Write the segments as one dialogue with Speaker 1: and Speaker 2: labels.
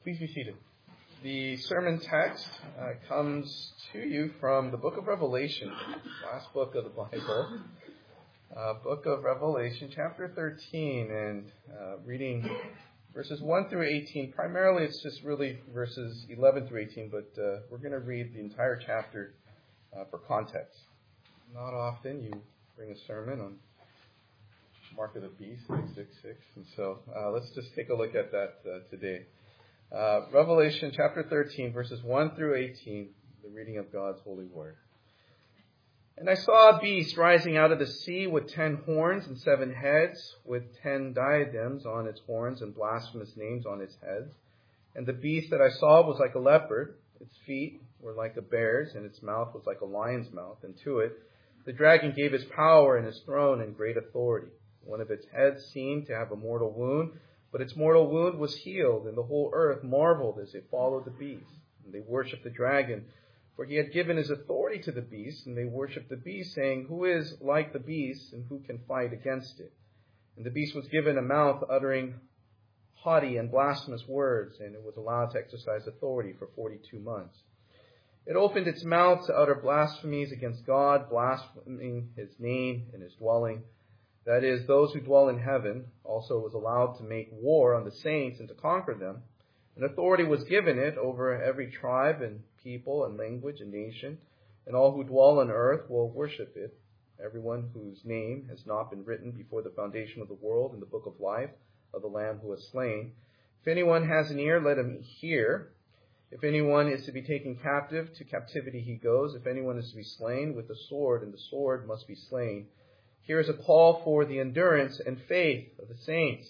Speaker 1: Please be seated. The sermon text comes to you from the book of Revelation, last book of the Bible. Book of Revelation, chapter 13, and reading verses 1 through 18. Primarily, it's just really verses 11 through 18, but we're going to read the entire chapter for context. Not often you bring a sermon on Mark of the Beast, 666, and so let's just take a look at that today. Revelation chapter 13, verses 1 through 18, the reading of God's holy word. And I saw a beast rising out of the sea with 10 horns and 7 heads, with 10 diadems on its horns and blasphemous names on its heads. And the beast that I saw was like a leopard. Its feet were like a bear's, and its mouth was like a lion's mouth. And to it the dragon gave his power and his throne and great authority. One of its heads seemed to have a mortal wound, but its mortal wound was healed, and the whole earth marveled as they followed the beast. And they worshipped the dragon, for he had given his authority to the beast, and they worshipped the beast, saying, "Who is like the beast, and who can fight against it?" And the beast was given a mouth uttering haughty and blasphemous words, and it was allowed to exercise authority for 42 months. It opened its mouth to utter blasphemies against God, blaspheming his name and his dwelling. That is, those who dwell in heaven. Also was allowed to make war on the saints and to conquer them. And authority was given it over every tribe and people and language and nation. And all who dwell on earth will worship it. Everyone whose name has not been written before the foundation of the world in the book of life of the Lamb who was slain. If anyone has an ear, let him hear. If anyone is to be taken captive, to captivity he goes. If anyone is to be slain with the sword, and the sword must be slain. Here is a call for the endurance and faith of the saints.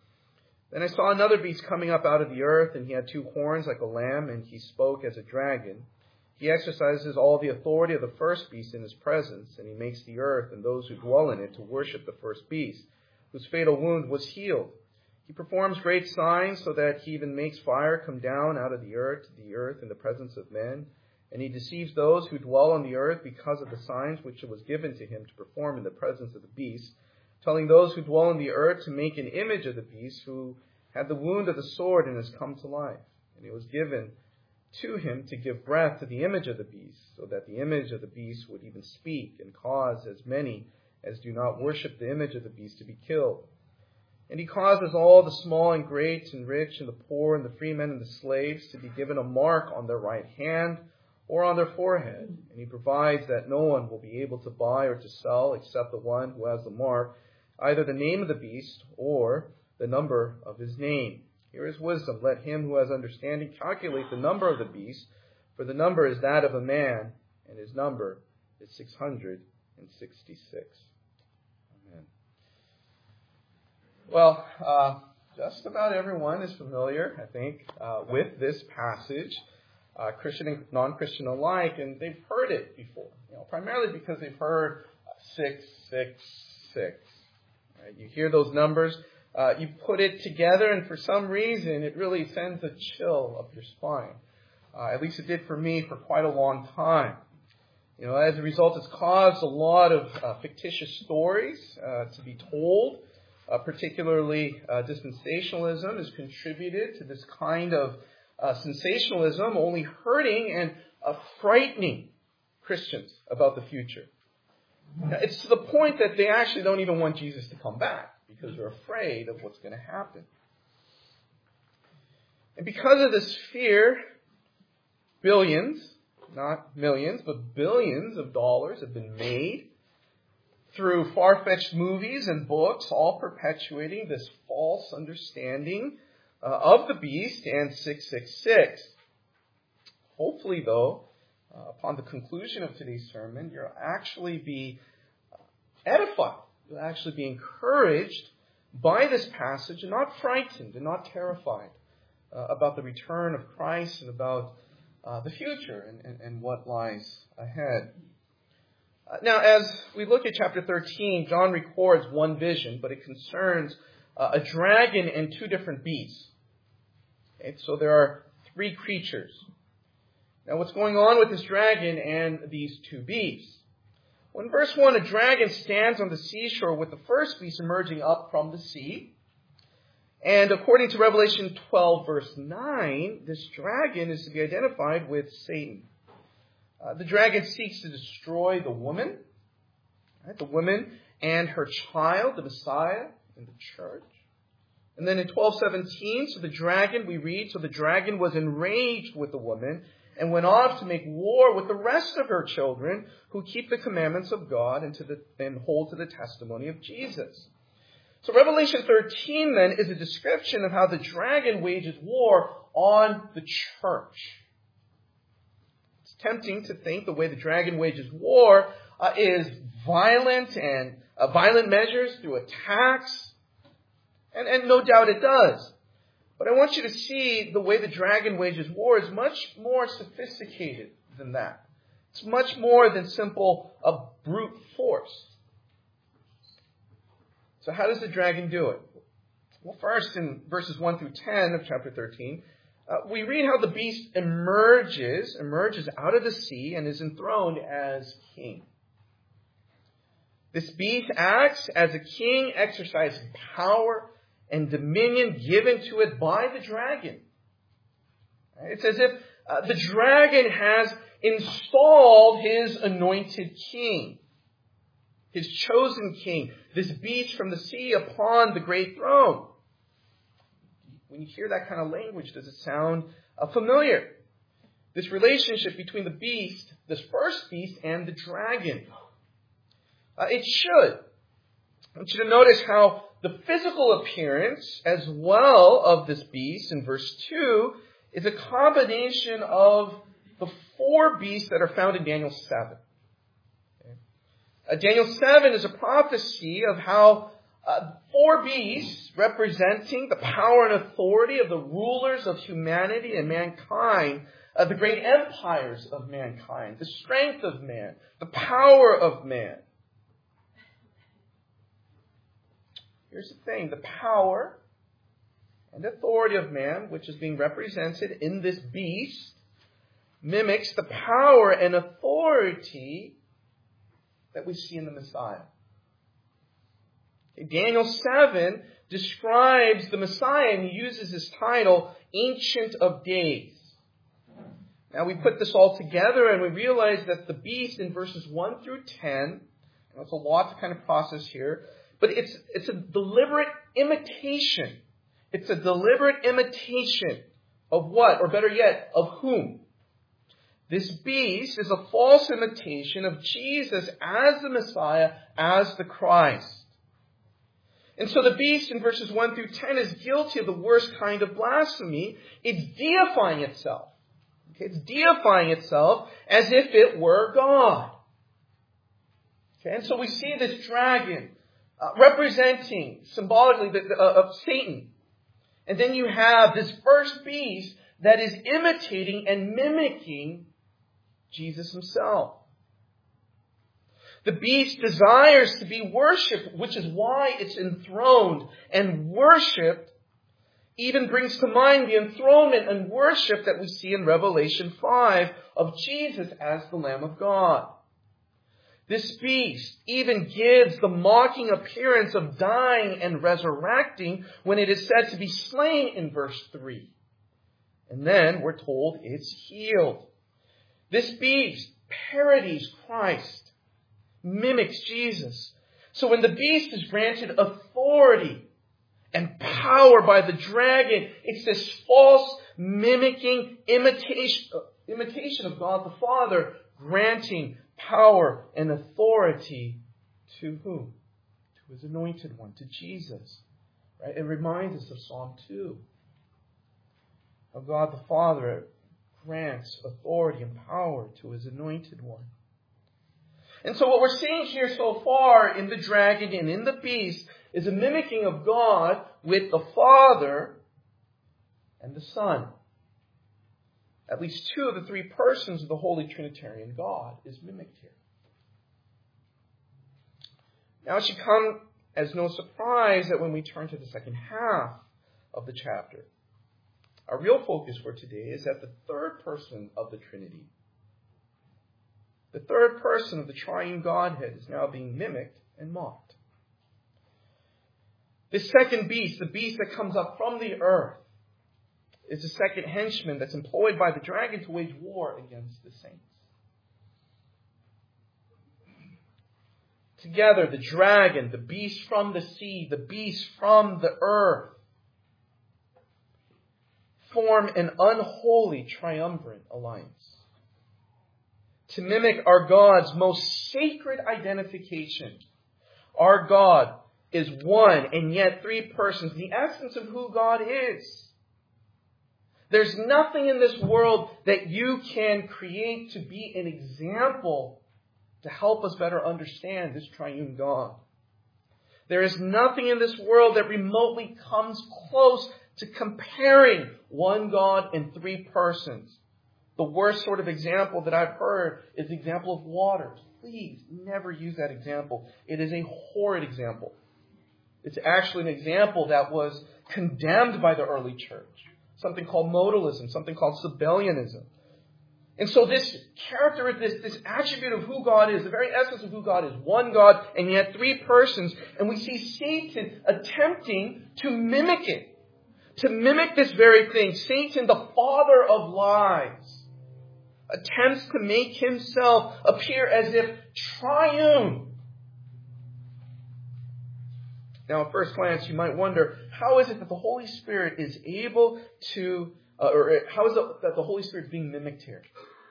Speaker 1: Then I saw another beast coming up out of the earth, and he had 2 horns like a lamb, and he spoke as a dragon. He exercises all the authority of the first beast in his presence, and he makes the earth and those who dwell in it to worship the first beast, whose fatal wound was healed. He performs great signs, so that he even makes fire come down out of the earth in the presence of men. And he deceives those who dwell on the earth because of the signs which it was given to him to perform in the presence of the beast, telling those who dwell on the earth to make an image of the beast who had the wound of the sword and has come to life. And it was given to him to give breath to the image of the beast, so that the image of the beast would even speak and cause as many as do not worship the image of the beast to be killed. And he causes all the small and great and rich and the poor and the free men and the slaves to be given a mark on their right hand or on their forehead. And he provides that no one will be able to buy or to sell except the one who has the mark, either the name of the beast or the number of his name. Here is wisdom. Let him who has understanding calculate the number of the beast, for the number is that of a man, and his number is 666. Amen. Well, just about everyone is familiar, I think, with this passage. Christian and non-Christian alike, and they've heard it before, primarily because they've heard 666. Right? You hear those numbers, you put it together, and for some reason, it really sends a chill up your spine. At least it did for me for quite a long time. As a result, it's caused a lot of fictitious stories to be told. Particularly, dispensationalism has contributed to this kind of sensationalism, only hurting and frightening Christians about the future. It's to the point that they actually don't even want Jesus to come back because they're afraid of what's going to happen. And because of this fear, billions, not millions, but billions of dollars have been made through far-fetched movies and books, all perpetuating this false understanding of the beast and 666. Hopefully, though, upon the conclusion of today's sermon, you'll actually be edified. You'll actually be encouraged by this passage and not frightened and not terrified about the return of Christ and about the future and what lies ahead. Now, as we look at chapter 13, John records one vision, but it concerns a dragon and 2 different beasts. Okay, so there are 3 creatures. Now, what's going on with this dragon and these 2 beasts? Well, in verse 1, a dragon stands on the seashore with the first beast emerging up from the sea. And according to Revelation 12, verse 9, this dragon is to be identified with Satan. The dragon seeks to destroy the woman, right? The woman and her child, the Messiah, in the church. And then in 12:17, so the dragon was enraged with the woman and went off to make war with the rest of her children who keep the commandments of God and hold to the testimony of Jesus. So Revelation 13 then is a description of how the dragon wages war on the church. It's tempting to think the way the dragon wages war is violent and violent measures through attacks. And no doubt it does. But I want you to see the way the dragon wages war is much more sophisticated than that. It's much more than simple brute force. So how does the dragon do it? Well, first in verses 1 through 10 of chapter 13, we read how the beast emerges out of the sea and is enthroned as king. This beast acts as a king exercising power and dominion given to it by the dragon. It's as if the dragon has installed his anointed king, his chosen king, this beast from the sea upon the great throne. When you hear that kind of language, does it sound familiar? This relationship between the beast, this first beast, and the dragon. It should. I want you to notice how the physical appearance as well of this beast in verse 2 is a combination of the four beasts that are found in Daniel 7. Daniel 7 is a prophecy of how four beasts representing the power and authority of the rulers of humanity and mankind, the great empires of mankind, the strength of man, the power of man. Here's the thing, the power and authority of man, which is being represented in this beast, mimics the power and authority that we see in the Messiah. Daniel 7 describes the Messiah and he uses his title, Ancient of Days. Now we put this all together and we realize that the beast in verses 1 through 10, and that's a lot to kind of process here, but it's a deliberate imitation. It's a deliberate imitation of what? Or better yet, of whom? This beast is a false imitation of Jesus as the Messiah, as the Christ. And so the beast in verses 1 through 10 is guilty of the worst kind of blasphemy. It's deifying itself. Okay? It's deifying itself as if it were God. Okay? And so we see this dragon representing symbolically of Satan. And then you have this first beast that is imitating and mimicking Jesus himself. The beast desires to be worshipped, which is why it's enthroned. And worshipped even brings to mind the enthronement and worship that we see in Revelation 5 of Jesus as the Lamb of God. This beast even gives the mocking appearance of dying and resurrecting when it is said to be slain in verse 3. And then we're told it's healed. This beast parodies Christ, mimics Jesus. So when the beast is granted authority and power by the dragon, it's this false mimicking imitation of God the Father, granting power and authority to whom? To his anointed one, to Jesus. Right? It reminds us of Psalm 2. Of God the Father grants authority and power to his anointed one. And so what we're seeing here so far in the dragon and in the beast is a mimicking of God with the Father and the Son. At least two of the three persons of the Holy Trinitarian God is mimicked here. Now it should come as no surprise that when we turn to the second half of the chapter, our real focus for today is that the third person of the Trinity, the third person of the triune Godhead, is now being mimicked and mocked. This second beast, the beast that comes up from the earth, is the second henchman that's employed by the dragon to wage war against the saints. Together, the dragon, the beast from the sea, the beast from the earth, form an unholy triumvirate alliance to mimic our God's most sacred identification. Our God is one and yet three persons, the essence of who God is. There's nothing in this world that you can create to be an example to help us better understand this triune God. There is nothing in this world that remotely comes close to comparing one God in three persons. The worst sort of example that I've heard is the example of waters. Please never use that example. It is a horrid example. It's actually an example that was condemned by the early church. Something called modalism, something called Sabellianism. And so this character, this attribute of who God is, the very essence of who God is, one God and yet three persons, and we see Satan attempting to mimic it, to mimic this very thing. Satan, the father of lies, attempts to make himself appear as if triune. Now, at first glance, you might wonder, how is it that the Holy Spirit is able to, or how is it that the Holy Spirit is being mimicked here?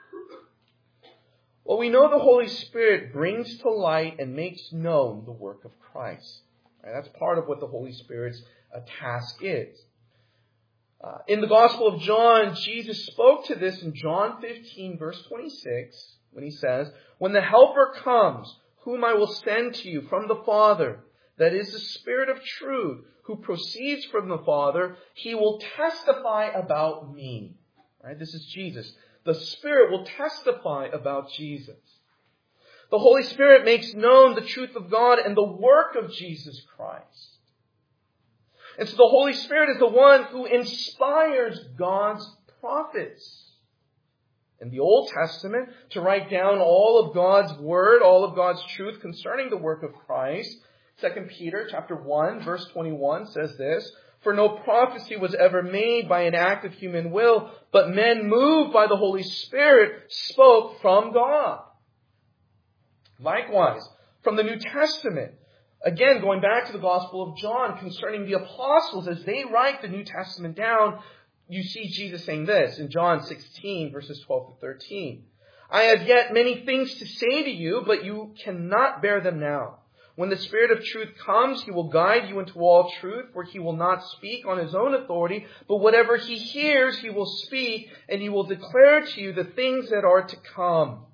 Speaker 1: Well, we know the Holy Spirit brings to light and makes known the work of Christ. Right? That's part of what the Holy Spirit's task is. In the Gospel of John, Jesus spoke to this in John 15, verse 26, when he says, "When the Helper comes, whom I will send to you from the Father, that is the Spirit of truth, who proceeds from the Father, he will testify about me." Right? This is Jesus. The Spirit will testify about Jesus. The Holy Spirit makes known the truth of God and the work of Jesus Christ. And so the Holy Spirit is the one who inspires God's prophets in the Old Testament to write down all of God's word, all of God's truth concerning the work of Christ. 2 Peter chapter 1, verse 21 says this, "For no prophecy was ever made by an act of human will, but men moved by the Holy Spirit spoke from God." Likewise, from the New Testament, again, going back to the Gospel of John concerning the apostles, as they write the New Testament down, you see Jesus saying this in John 16, verses 12 to 13. "I have yet many things to say to you, but you cannot bear them now. When the Spirit of truth comes, he will guide you into all truth, for he will not speak on his own authority, but whatever he hears, he will speak, and he will declare to you the things that are to come."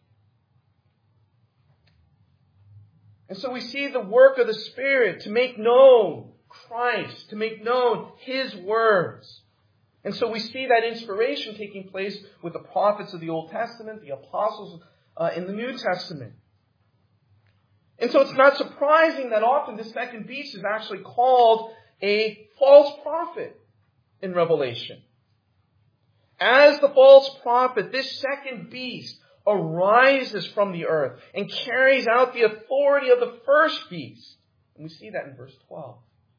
Speaker 1: And so we see the work of the Spirit to make known Christ, to make known his words. And so we see that inspiration taking place with the prophets of the Old Testament, the apostles in the New Testament. And so it's not surprising that often this second beast is actually called a false prophet in Revelation. As the false prophet, this second beast arises from the earth and carries out the authority of the first beast. And we see that in verse 12.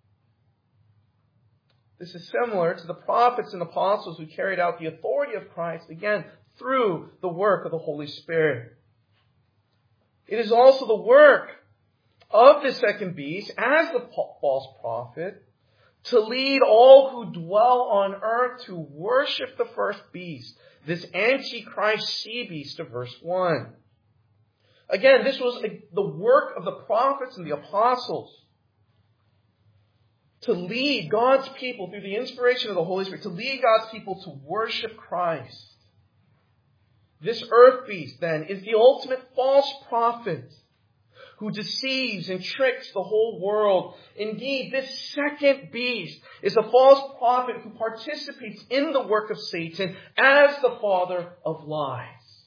Speaker 1: This is similar to the prophets and apostles who carried out the authority of Christ, again, through the work of the Holy Spirit. It is also the work of the second beast as the false prophet to lead all who dwell on earth to worship the first beast, this Antichrist sea beast of verse 1. Again, this was the work of the prophets and the apostles to lead God's people through the inspiration of the Holy Spirit, to lead God's people to worship Christ. This earth beast, then, is the ultimate false prophet who deceives and tricks the whole world. Indeed, this second beast is a false prophet who participates in the work of Satan as the father of lies.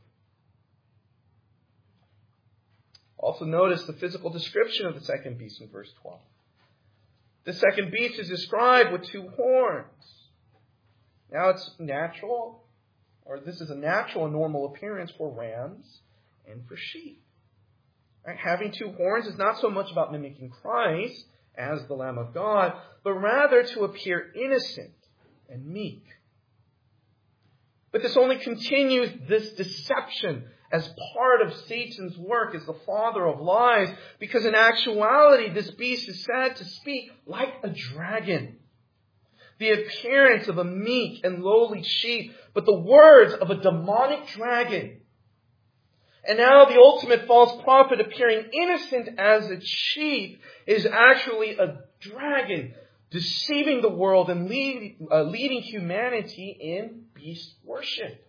Speaker 1: Also notice the physical description of the second beast in verse 12. The second beast is described with two horns. Now it's natural, or this is a natural and normal appearance for rams and for sheep. Right? Having two horns is not so much about mimicking Christ as the Lamb of God, but rather to appear innocent and meek. But this only continues this deception as part of Satan's work as the father of lies, because in actuality, this beast is said to speak like a dragon. The appearance of a meek and lowly sheep, but the words of a demonic dragon. And now the ultimate false prophet, appearing innocent as a sheep, is actually a dragon, deceiving the world and leading humanity in beast worship.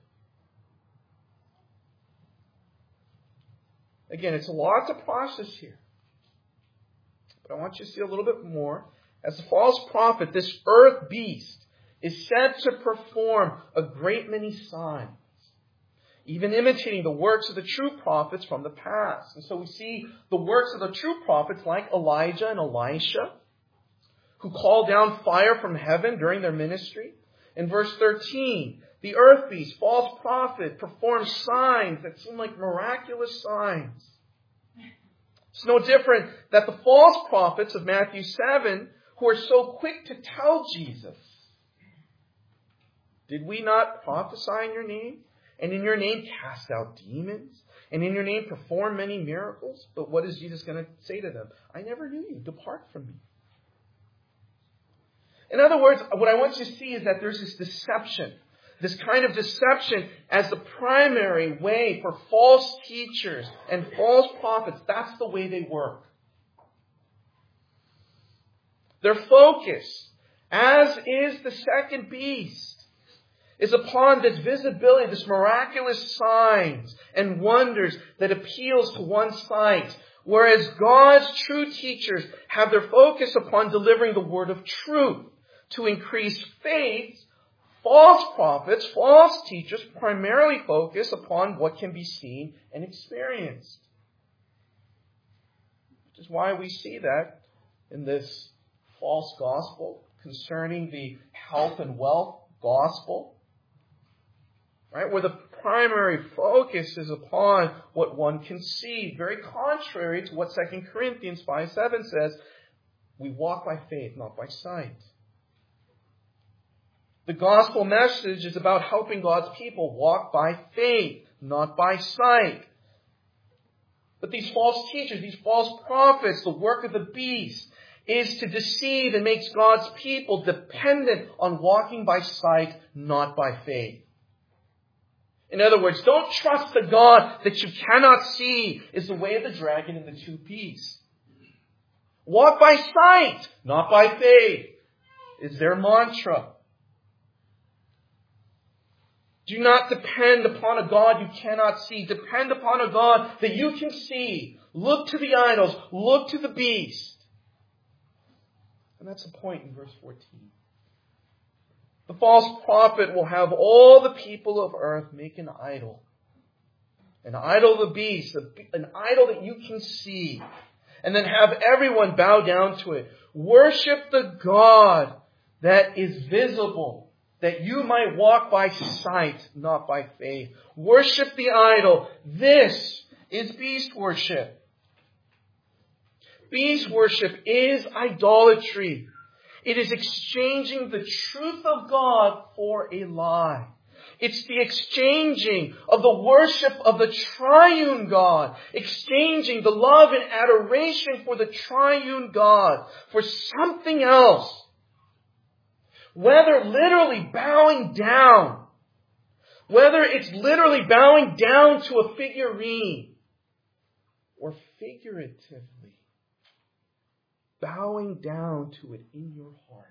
Speaker 1: Again, it's a lot to process here. But I want you to see a little bit more. As the false prophet, this earth beast is said to perform a great many signs, even imitating the works of the true prophets from the past. And so we see the works of the true prophets like Elijah and Elisha, who called down fire from heaven during their ministry. In verse 13, the earth beast, false prophet, performs signs that seem like miraculous signs. It's no different that the false prophets of Matthew 7, who are so quick to tell Jesus, did we not prophesy in your name? And in your name cast out demons? And in your name perform many miracles? But what is Jesus going to say to them? I never knew you. Depart from me. In other words, what I want you to see is that there's this deception. This kind of deception as the primary way for false teachers and false prophets. That's the way they work. Their focus, as is the second beast, is upon this visibility, this miraculous signs and wonders that appeals to one's sight. Whereas God's true teachers have their focus upon delivering the word of truth to increase faith. False prophets, false teachers primarily focus upon what can be seen and experienced. Which is why we see that in this false gospel concerning the health and wealth gospel, right? Where the primary focus is upon what one can see, very contrary to what 2 Corinthians 5:7 says, we walk by faith, not by sight. The gospel message is about helping God's people walk by faith, not by sight. But these false teachers, these false prophets, the work of the beast is to deceive and make God's people dependent on walking by sight, not by faith. In other words, don't trust the God that you cannot see is the way of the dragon and the two beasts. Walk by sight, not by faith, is their mantra. Do not depend upon a God you cannot see. Depend upon a God that you can see. Look to the idols. Look to the beast. And that's the point in verse 14. The false prophet will have all the people of earth make an idol. An idol of the beast. An idol that you can see. And then have everyone bow down to it. Worship the God that is visible, that you might walk by sight, not by faith. Worship the idol. This is beast worship. Beast worship is idolatry. It is exchanging the truth of God for a lie. It's the exchanging of the worship of the triune God. Exchanging the love and adoration for the triune God for something else. Whether literally bowing down, whether it's literally bowing down to a figurine, or figuratively bowing down to it in your heart.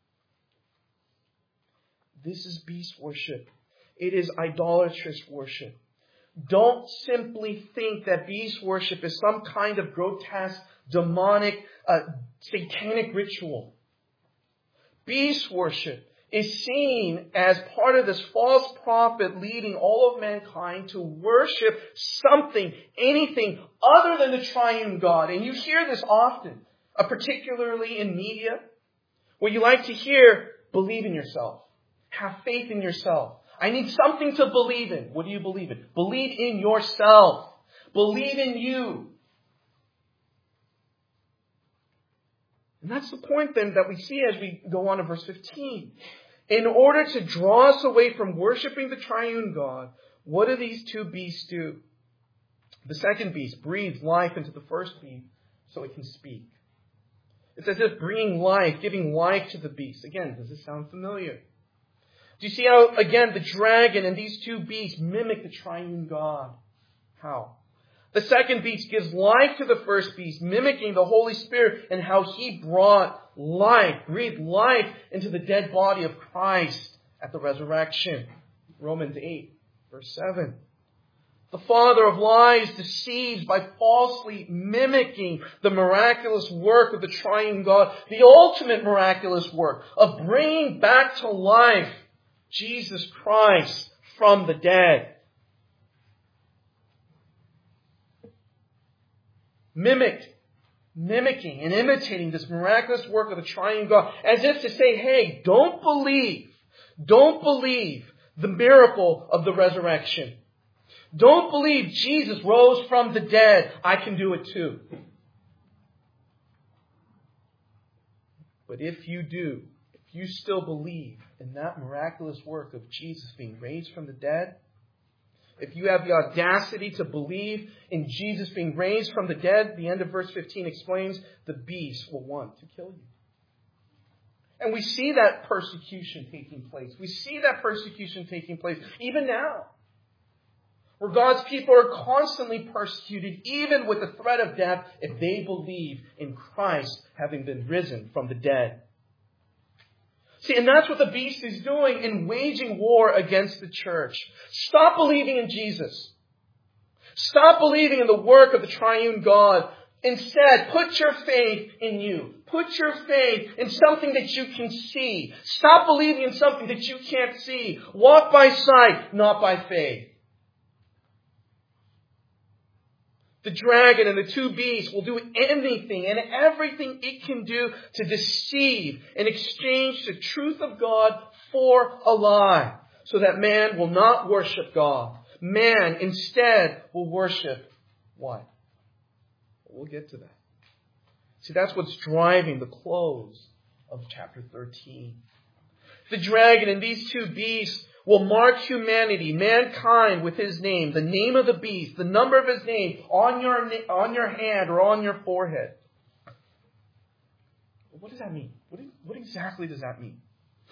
Speaker 1: This is beast worship. It is idolatrous worship. Don't simply think that beast worship is some kind of grotesque, demonic, satanic ritual. Beast worship is seen as part of this false prophet leading all of mankind to worship something, anything other than the triune God. And you hear this often, particularly in media, where you like to hear, believe in yourself. Have faith in yourself. I need something to believe in. What do you believe in? Believe in yourself. Believe in you. And that's the point then that we see as we go on to verse 15. In order to draw us away from worshiping the triune God, what do these two beasts do? The second beast breathes life into the first beast so it can speak. It's as if bringing life, giving life to the beast. Again, does this sound familiar? Do you see how, again, the dragon and these two beasts mimic the triune God? How? The second beast gives life to the first beast, mimicking the Holy Spirit and how He brought life, breathed life into the dead body of Christ at the resurrection. Romans 8, verse 7. The father of lies deceives by falsely mimicking the miraculous work of the triune God, the ultimate miraculous work of bringing back to life Jesus Christ from the dead. Mimicking and imitating this miraculous work of the triune God, as if to say, hey, don't believe the miracle of the resurrection. Don't believe Jesus rose from the dead. I can do it too. But if you do, if you still believe in that miraculous work of Jesus being raised from the dead, if you have the audacity to believe in Jesus being raised from the dead, the end of verse 15 explains, the beast will want to kill you. And we see that persecution taking place. We see that persecution taking place even now, where God's people are constantly persecuted, even with the threat of death, if they believe in Christ having been risen from the dead. See, and that's what the beast is doing in waging war against the church. Stop believing in Jesus. Stop believing in the work of the triune God. Instead, put your faith in you. Put your faith in something that you can see. Stop believing in something that you can't see. Walk by sight, not by faith. The dragon and the two beasts will do anything and everything it can do to deceive and exchange the truth of God for a lie, so that man will not worship God. Man instead will worship what? We'll get to that. See, that's what's driving the close of chapter 13. The dragon and these two beasts will mark humanity, mankind, with his name, the name of the beast, the number of his name on your hand or on your forehead. What does that mean? What exactly does that mean?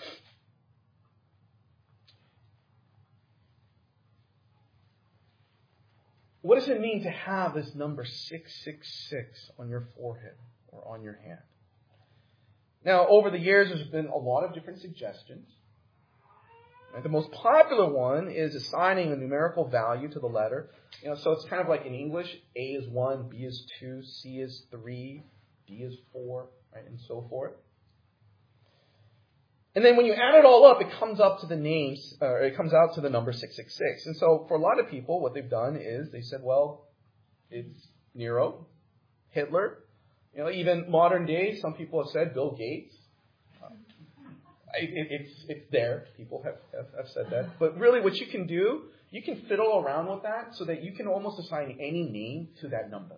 Speaker 1: What does it mean to have this number 666 on your forehead or on your hand? Now, over the years, there's been a lot of different suggestions. The most popular one is assigning a numerical value to the letter. So it's kind of like in English, A is 1, B is 2, C is 3, D is 4, right, and so forth. And then when you add it all up, it comes up to the it comes out to the number 666. And so for a lot of people, what they've done is they said, well, it's Nero, Hitler, even modern day, some people have said Bill Gates. It's there. People have said that. But really what you can do, you can fiddle around with that so that you can almost assign any name to that number.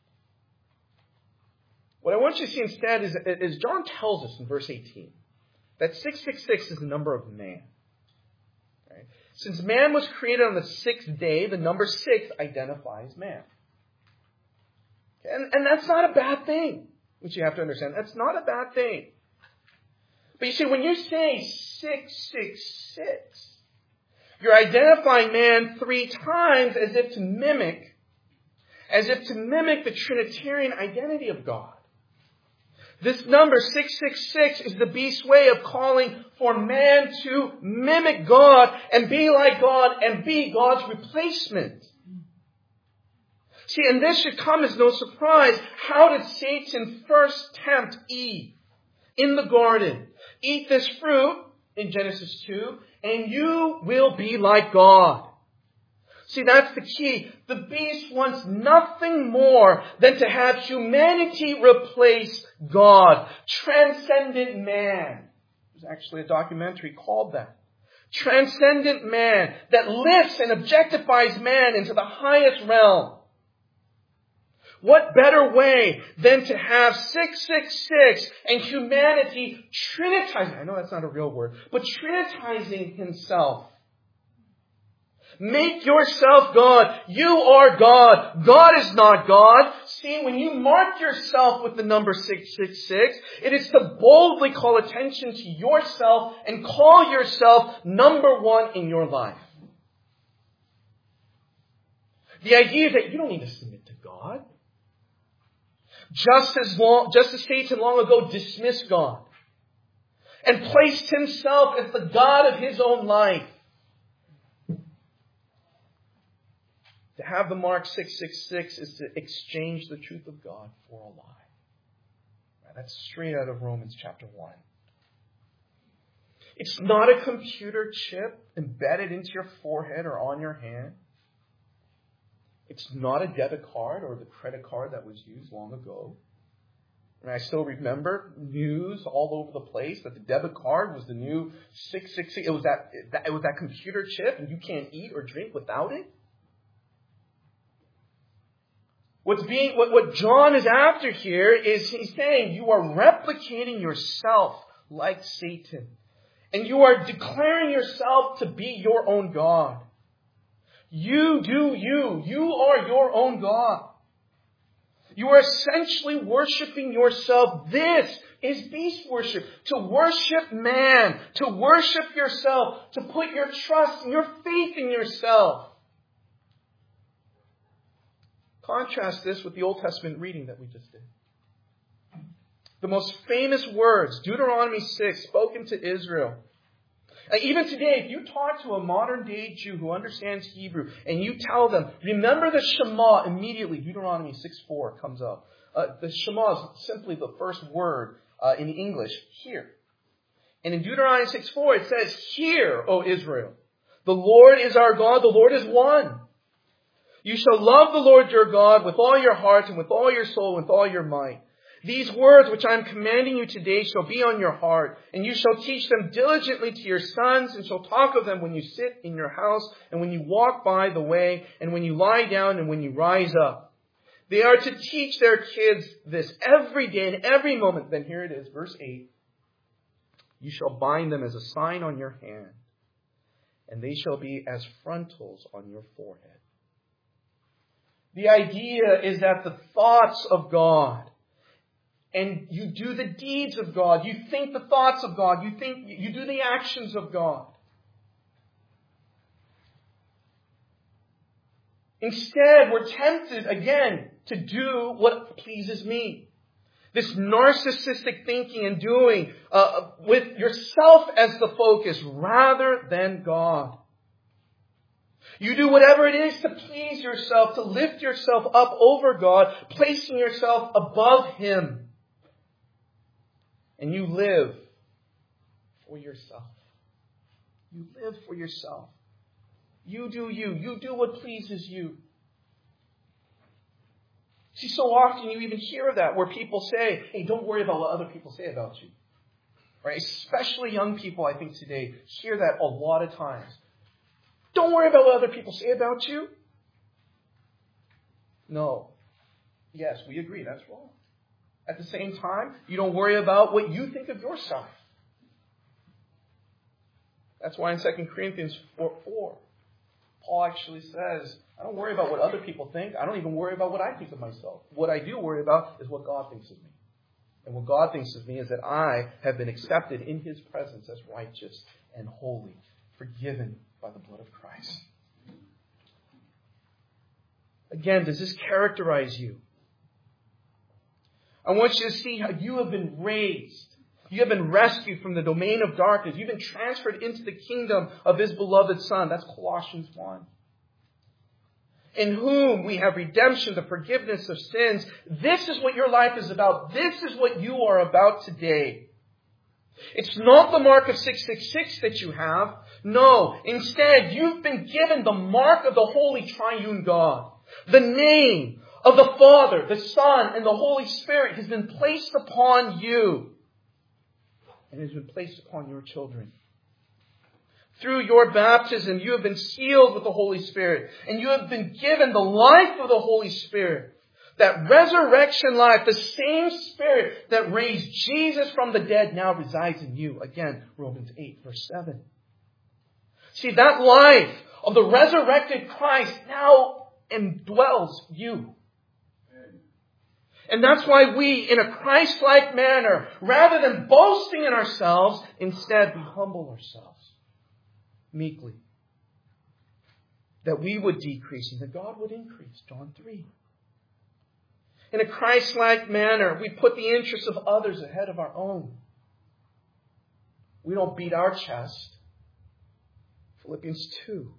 Speaker 1: What I want you to see instead is John tells us in verse 18 that 666 is the number of man. Right? Since man was created on the sixth day, the number 6 identifies man. And that's not a bad thing, which you have to understand. That's not a bad thing. But you see, when you say 666, you're identifying man 3 times as if to mimic the Trinitarian identity of God. This number 666 is the beast's way of calling for man to mimic God and be like God and be God's replacement. See, and this should come as no surprise. How did Satan first tempt Eve in the garden? Eat this fruit, in Genesis 2, and you will be like God. See, that's the key. The beast wants nothing more than to have humanity replace God. Transcendent man. There's actually a documentary called that. Transcendent man that lifts and objectifies man into the highest realm. What better way than to have 666 and humanity trinitizing, I know that's not a real word, but trinitizing himself. Make yourself God. You are God. God is not God. See, when you mark yourself with the number 666, it is to boldly call attention to yourself and call yourself number one in your life. The idea is that you don't need to submit to God. Just as Satan long ago dismissed God and placed himself as the God of his own life. To have the mark 666 is to exchange the truth of God for a lie. That's straight out of Romans chapter 1. It's not a computer chip embedded into your forehead or on your hand. It's not a debit card or the credit card that was used long ago. And I still remember news all over the place that the debit card was the new 666. It was that computer chip, and you can't eat or drink without it. What John is after here is he's saying you are replicating yourself like Satan. And you are declaring yourself to be your own God. You do you. You are your own God. You are essentially worshiping yourself. This is beast worship. To worship man. To worship yourself. To put your trust and your faith in yourself. Contrast this with the Old Testament reading that we just did. The most famous words, Deuteronomy 6, spoken to Israel. Even today, if you talk to a modern day Jew who understands Hebrew and you tell them, remember the Shema, immediately Deuteronomy 6:4 comes up. The Shema is simply the first word in English, hear. And in Deuteronomy 6:4 it says, hear, O Israel. The Lord is our God, the Lord is one. You shall love the Lord your God with all your heart and with all your soul and with all your might. These words which I am commanding you today shall be on your heart, and you shall teach them diligently to your sons, and shall talk of them when you sit in your house, and when you walk by the way, and when you lie down, and when you rise up. They are to teach their kids this every day and every moment. Then here it is, verse 8. You shall bind them as a sign on your hand, and they shall be as frontals on your forehead. The idea is that the thoughts of God, and you do the deeds of God, you think the thoughts of God, you do the actions of God. Instead, we're tempted again to do what pleases me. This narcissistic thinking and doing with yourself as the focus rather than God. You do whatever it is to please yourself, to lift yourself up over God, placing yourself above Him. And you live for yourself. You live for yourself. You do you. You do what pleases you. See, so often you even hear of that where people say, hey, don't worry about what other people say about you. Right? Especially young people, I think, today hear that a lot of times. Don't worry about what other people say about you. No. Yes, we agree, that's wrong. At the same time, you don't worry about what you think of yourself. That's why in 2 Corinthians 4, Paul actually says, I don't worry about what other people think. I don't even worry about what I think of myself. What I do worry about is what God thinks of me. And what God thinks of me is that I have been accepted in His presence as righteous and holy, forgiven by the blood of Christ. Again, does this characterize you? I want you to see how you have been raised. You have been rescued from the domain of darkness. You've been transferred into the kingdom of His beloved Son. That's Colossians 1. In whom we have redemption, the forgiveness of sins. This is what your life is about. This is what you are about today. It's not the mark of 666 that you have. No, instead, you've been given the mark of the Holy Triune God. The name of the Father, the Son, and the Holy Spirit has been placed upon you. And has been placed upon your children. Through your baptism, you have been sealed with the Holy Spirit. And you have been given the life of the Holy Spirit. That resurrection life, the same Spirit that raised Jesus from the dead now resides in you. Again, Romans 8, verse 7. See, that life of the resurrected Christ now indwells you. And that's why we, in a Christ-like manner, rather than boasting in ourselves, instead we humble ourselves meekly. That we would decrease and that God would increase. John 3. In a Christ-like manner, we put the interests of others ahead of our own. We don't beat our chest. Philippians 2.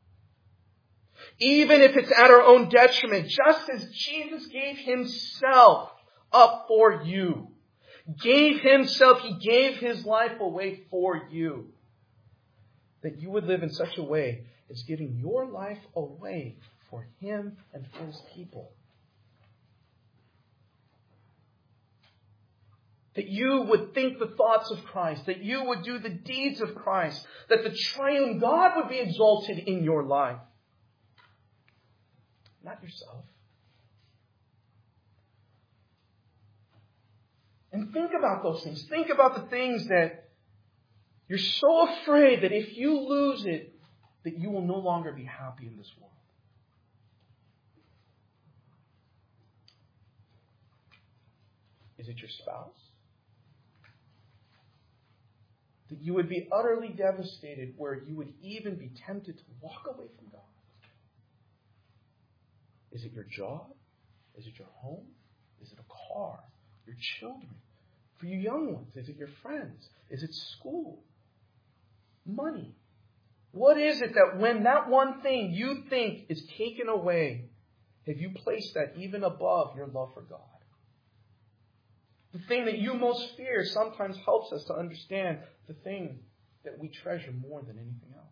Speaker 1: Even if it's at our own detriment, just as Jesus gave Himself up for you. Gave Himself, He gave His life away for you. That you would live in such a way as giving your life away for Him and for His people. That you would think the thoughts of Christ. That you would do the deeds of Christ. That the triune God would be exalted in your life. Not yourself. And think about those things. Think about the things that you're so afraid that if you lose it, that you will no longer be happy in this world. Is it your spouse? That you would be utterly devastated where you would even be tempted to walk away from God? Is it your job? Is it your home? Is it a car? Your children? For you young ones, is it your friends? Is it school? Money? What is it that when that one thing you think is taken away, have you placed that even above your love for God? The thing that you most fear sometimes helps us to understand the thing that we treasure more than anything else.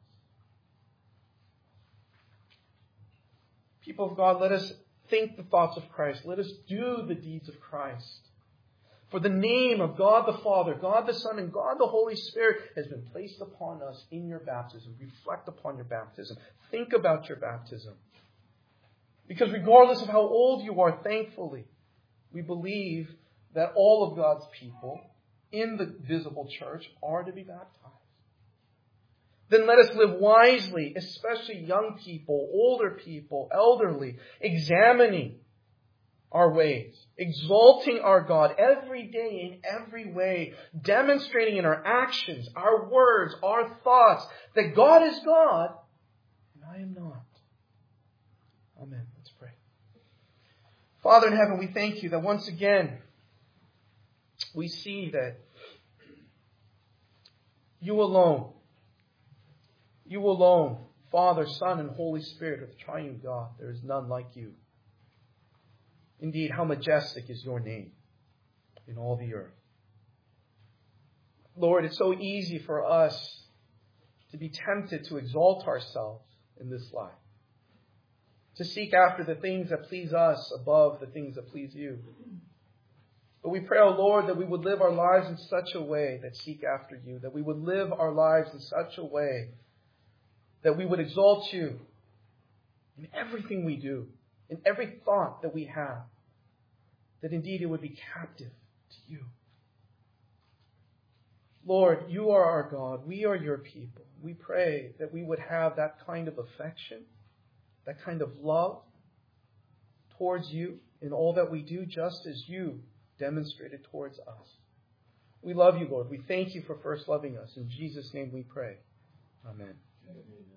Speaker 1: People of God, let us think the thoughts of Christ. Let us do the deeds of Christ. For the name of God the Father, God the Son, and God the Holy Spirit has been placed upon us in your baptism. Reflect upon your baptism. Think about your baptism. Because regardless of how old you are, thankfully, we believe that all of God's people in the visible church are to be baptized. Then let us live wisely, especially young people, older people, elderly, examining our ways, exalting our God every day in every way, demonstrating in our actions, our words, our thoughts, that God is God and I am not. Amen. Let's pray. Father in heaven, we thank you that once again we see that you alone, Father, Son, and Holy Spirit are the triune God. There is none like you. Indeed, how majestic is your name in all the earth. Lord, it's so easy for us to be tempted to exalt ourselves in this life. To seek after the things that please us above the things that please you. But we pray, O Lord, that we would live our lives in such a way that seek after you. That we would live our lives in such a way that we would exalt you in everything we do, in every thought that we have. That indeed it would be captive to you. Lord, you are our God. We are your people. We pray that we would have that kind of affection, that kind of love towards you in all that we do, just as you demonstrated towards us. We love you, Lord. We thank you for first loving us. In Jesus' name we pray. Amen.